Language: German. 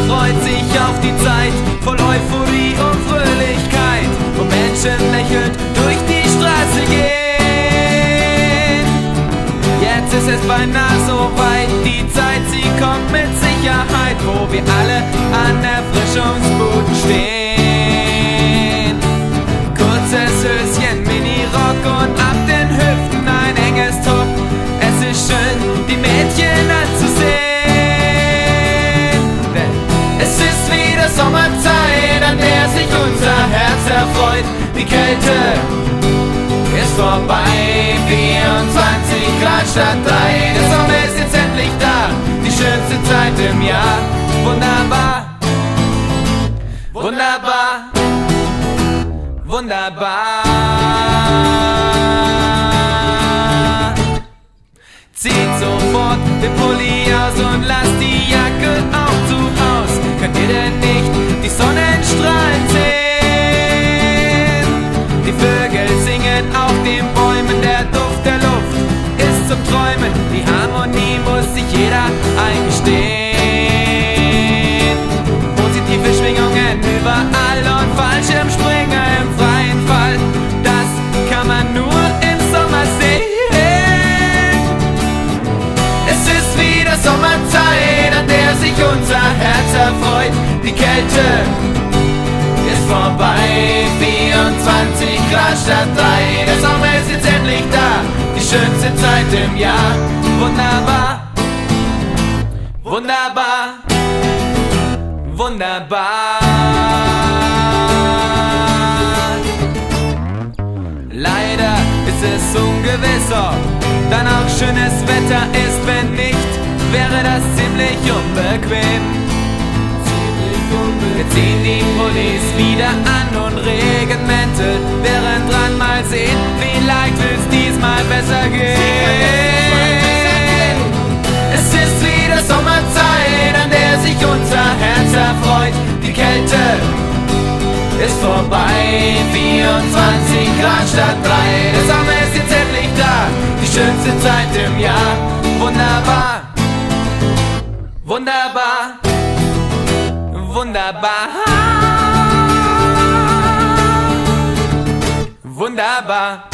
freut sich auf die Zeit voll Euphorie und Fröhlichkeit, wo Menschen lächelnd durch die Straße gehen. Jetzt ist es beinahe so weit, die Zeit, sie kommt mit Sicherheit, wo wir alle an Erfrischungsbuden stehen. Kurzes Höschen, Mini-Rock und ab den Hüften ein enges Top. Es ist schön, die Mädchen anzusehen, denn es ist wieder Sommerzeit, an der sich unser Herz erfreut. Die Kälte ist vorbei, 24 Grad statt 3. Der Sommer ist jetzt endlich da, die schönste Zeit im Jahr. Wunderbar, wunderbar, wunderbar. Zieht sofort den Pulli aus und lasst die Jacke auch zu Haus. Könnt ihr denn nicht die Sonnenstrahlen sehen? Die Vögel singen auf den Bäumen, der Duft der Luft ist zum Träumen. Die Harmonie muss sich jeder eingestehen. Positive Schwingungen überall und Fallschirmspringer im freien Fall. Das kann man nur im Sommer sehen. Es ist wieder Sommerzeit, an der sich unser Herz erfreut. Die Kälte ist vorbei, 24 Grad statt 3. Der Sommer ist jetzt endlich da, die schönste Zeit im Jahr. Wunderbar, wunderbar, wunderbar. Leider ist es ungewiss, ob dann auch schönes Wetter ist. Wenn nicht, wäre das ziemlich unbequem. Wir ziehen die Pullis wieder an und Regenmäntel wären dran. Mal sehen, vielleicht will's diesmal besser gehen. Es ist wieder Sommerzeit, an der sich unser Herz erfreut. Die Kälte ist vorbei, 24 Grad statt 3. Der Sommer ist jetzt endlich da, die schönste Zeit im Jahr. Wunderbar, wunderbar, wunderbar, wunderbar.